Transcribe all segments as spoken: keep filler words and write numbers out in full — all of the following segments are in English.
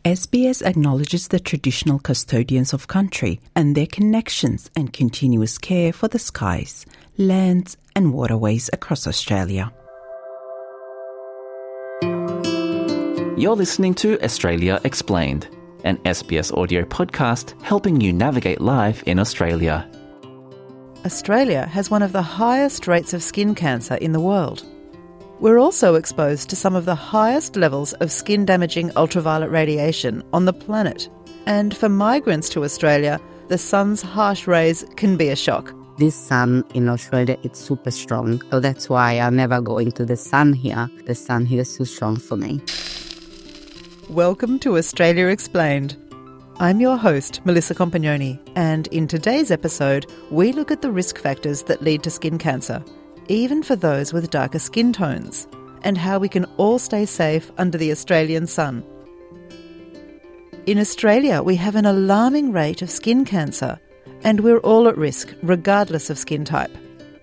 S B S acknowledges the traditional custodians of country and their connections and continuous care for the skies, lands and waterways across Australia. You're listening to Australia Explained, an S B S audio podcast helping you navigate life in Australia. Australia has one of the highest rates of skin cancer in the world. We're also exposed to some of the highest levels of skin-damaging ultraviolet radiation on the planet. And for migrants to Australia, the sun's harsh rays can be a shock. This sun in Australia, it's super strong. So that's why I never go into the sun here. The sun here is too strong for me. Welcome to Australia Explained. I'm your host, Melissa Compagnoni, and in today's episode, we look at the risk factors that lead to skin cancer, even for those with darker skin tones, and how we can all stay safe under the Australian sun. In Australia, we have an alarming rate of skin cancer, and we're all at risk, regardless of skin type.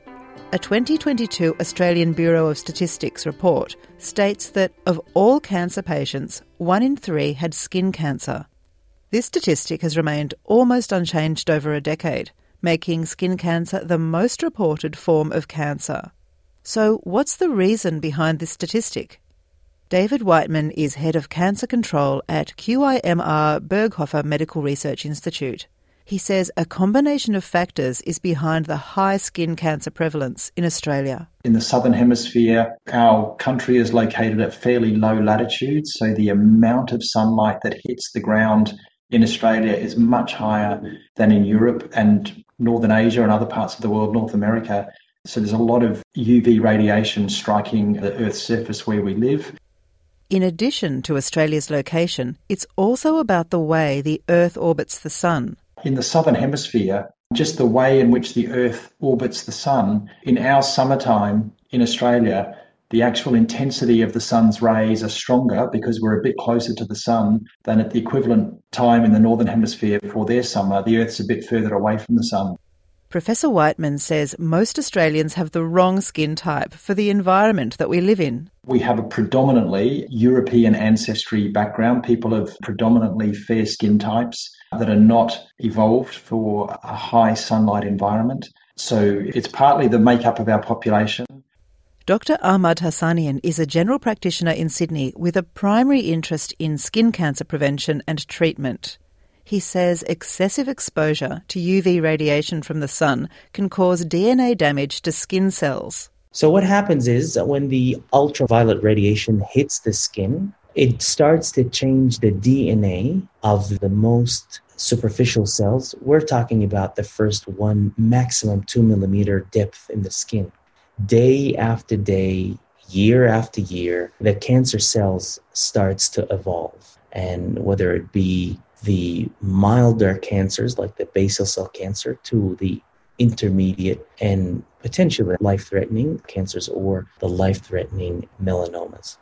A twenty twenty-two Australian Bureau of Statistics report states that of all cancer patients, one in three had skin cancer. This statistic has remained almost unchanged over a decade, making skin cancer the most reported form of cancer. So what's the reason behind this statistic? David Whiteman is Head of Cancer Control at Q I M R Berghofer Medical Research Institute. He says a combination of factors is behind the high skin cancer prevalence in Australia. In the Southern Hemisphere, our country is located at fairly low latitudes, so the amount of sunlight that hits the ground in Australia is much higher than in Europe and Northern Asia and other parts of the world, North America. So there's a lot of U V radiation striking the Earth's surface where we live. In addition to Australia's location, it's also about the way the Earth orbits the sun. In the Southern Hemisphere, just the way in which the Earth orbits the sun, in our summertime in Australia, the actual intensity of the sun's rays are stronger because we're a bit closer to the sun than at the equivalent time in the Northern Hemisphere for their summer. The Earth's a bit further away from the sun. Professor Whiteman says most Australians have the wrong skin type for the environment that we live in. We have a predominantly European ancestry background. People of predominantly fair skin types that are not evolved for a high sunlight environment. So it's partly the makeup of our population. Doctor Ahmad Hassanian is a general practitioner in Sydney with a primary interest in skin cancer prevention and treatment. He says excessive exposure to U V radiation from the sun can cause D N A damage to skin cells. So what happens is when the ultraviolet radiation hits the skin, it starts to change the D N A of the most superficial cells. We're talking about the first one, maximum two millimeter depth in the skin. Day after day, year after year, the cancer cells starts to evolve. And whether it be the milder cancers like the basal cell cancer to the intermediate and potentially life-threatening cancers or the life-threatening melanomas.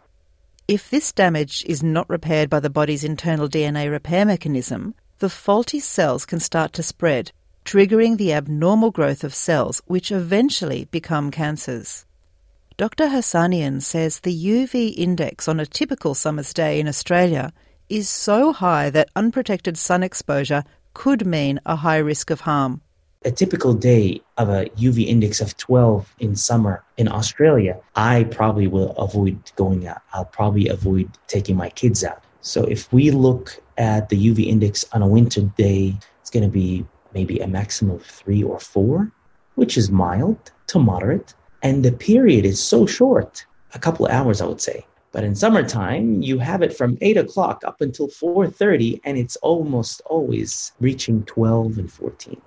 If this damage is not repaired by the body's internal D N A repair mechanism, the faulty cells can start to spread, triggering the abnormal growth of cells, which eventually become cancers. Doctor Hassanian says the U V index on a typical summer's day in Australia is so high that unprotected sun exposure could mean a high risk of harm. A typical day of a U V index of twelve in summer in Australia, I probably will avoid going out. I'll probably avoid taking my kids out. So if we look at the U V index on a winter day, it's going to be maybe a maximum of three or four, which is mild to moderate. And the period is so short, a couple of hours, I would say. But in summertime, you have it from eight o'clock up until four thirty, and it's almost always reaching twelve and fourteen.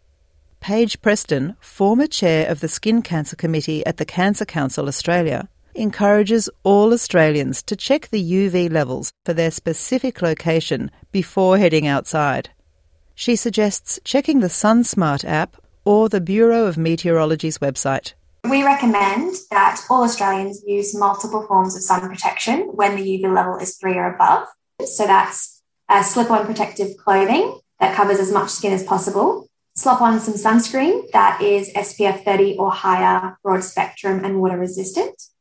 Paige Preston, former chair of the Skin Cancer Committee at the Cancer Council Australia, encourages all Australians to check the U V levels for their specific location before heading outside. She suggests checking the SunSmart app or the Bureau of Meteorology's website. We recommend that all Australians use multiple forms of sun protection when the U V level is three or above. So that's uh, slip-on protective clothing that covers as much skin as possible. Slop on some sunscreen that is S P F thirty or higher, broad spectrum and water resistant.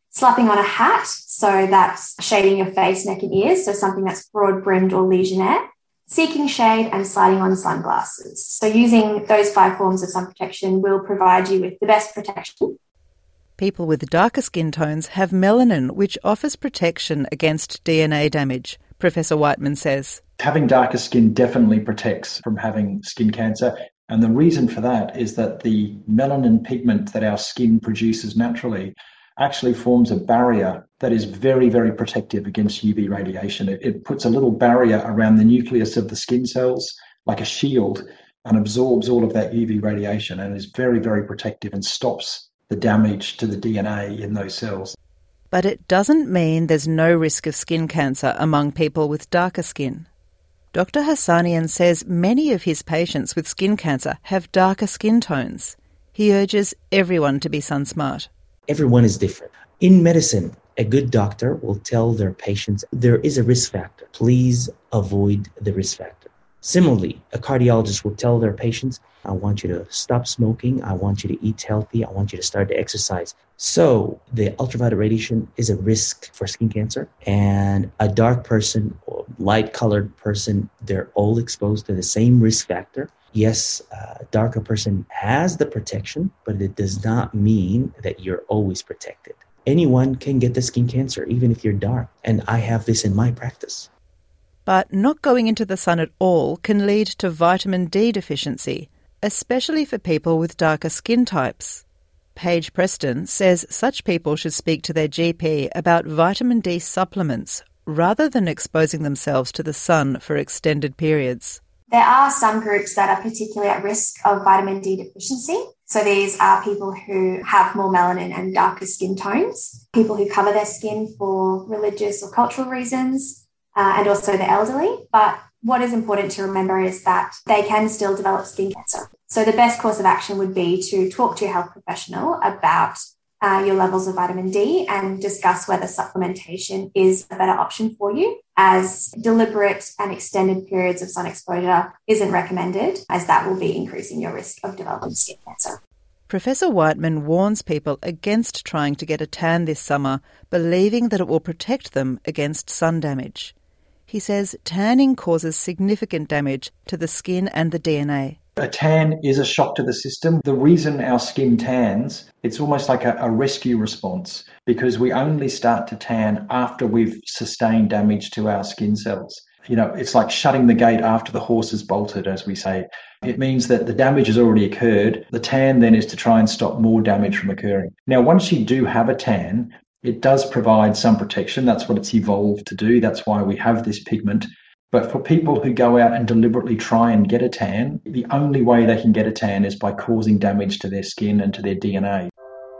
Slapping on a hat, so that's shading your face, neck and ears, so something that's broad-brimmed or legionnaire. Seeking shade and sliding on sunglasses. So using those five forms of sun protection will provide you with the best protection. People with darker skin tones have melanin, which offers protection against D N A damage, Professor Whiteman says. Having darker skin definitely protects from having skin cancer. And the reason for that is that the melanin pigment that our skin produces naturally actually forms a barrier that is very, very protective against U V radiation. It, it puts a little barrier around the nucleus of the skin cells, like a shield, and absorbs all of that U V radiation and is very, very protective and stops the damage to the D N A in those cells. But it doesn't mean there's no risk of skin cancer among people with darker skin. Doctor Hassanian says many of his patients with skin cancer have darker skin tones. He urges everyone to be sun smart. Everyone is different. In medicine, a good doctor will tell their patients there is a risk factor. Please avoid the risk factor. Similarly, a cardiologist will tell their patients, I want you to stop smoking, I want you to eat healthy, I want you to start to exercise. So the ultraviolet radiation is a risk for skin cancer, and a dark person or light-colored person, they're all exposed to the same risk factor. Yes, a darker person has the protection, but it does not mean that you're always protected. Anyone can get the skin cancer, even if you're dark, and I have this in my practice. But not going into the sun at all can lead to vitamin D deficiency, especially for people with darker skin types. Paige Preston says such people should speak to their G P about vitamin D supplements rather than exposing themselves to the sun for extended periods. There are some groups that are particularly at risk of vitamin D deficiency. So these are people who have more melanin and darker skin tones, people who cover their skin for religious or cultural reasons, uh, and also the elderly. But what is important to remember is that they can still develop skin cancer. So the best course of action would be to talk to your health professional about uh, your levels of vitamin D and discuss whether supplementation is a better option for you, as deliberate and extended periods of sun exposure isn't recommended, as that will be increasing your risk of developing skin cancer. Professor Whiteman warns people against trying to get a tan this summer, believing that it will protect them against sun damage. He says tanning causes significant damage to the skin and the D N A. A tan is a shock to the system. The reason our skin tans, it's almost like a, a rescue response, because we only start to tan after we've sustained damage to our skin cells. You know, it's like shutting the gate after the horse has bolted, as we say. It means that the damage has already occurred. The tan then is to try and stop more damage from occurring. Now, once you do have a tan, it does provide some protection. That's what it's evolved to do. That's why we have this pigment. But for people who go out and deliberately try and get a tan, the only way they can get a tan is by causing damage to their skin and to their D N A.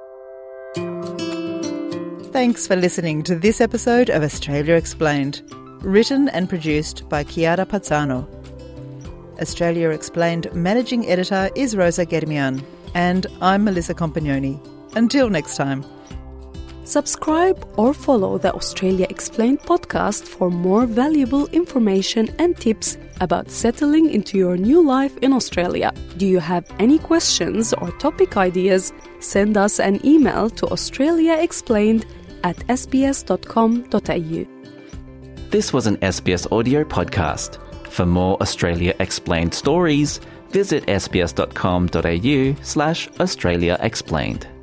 Thanks for listening to this episode of Australia Explained, written and produced by Chiara Pazzano. Australia Explained managing editor is Rosa Germian, and I'm Melissa Compagnoni. Until next time. Subscribe or follow the Australia Explained podcast for more valuable information and tips about settling into your new life in Australia. Do you have any questions or topic ideas? Send us an email to australiaexplained at s b s dot com dot a u. This was an S B S audio podcast. For more Australia Explained stories, visit s b s dot com dot a u slash Australia Explained.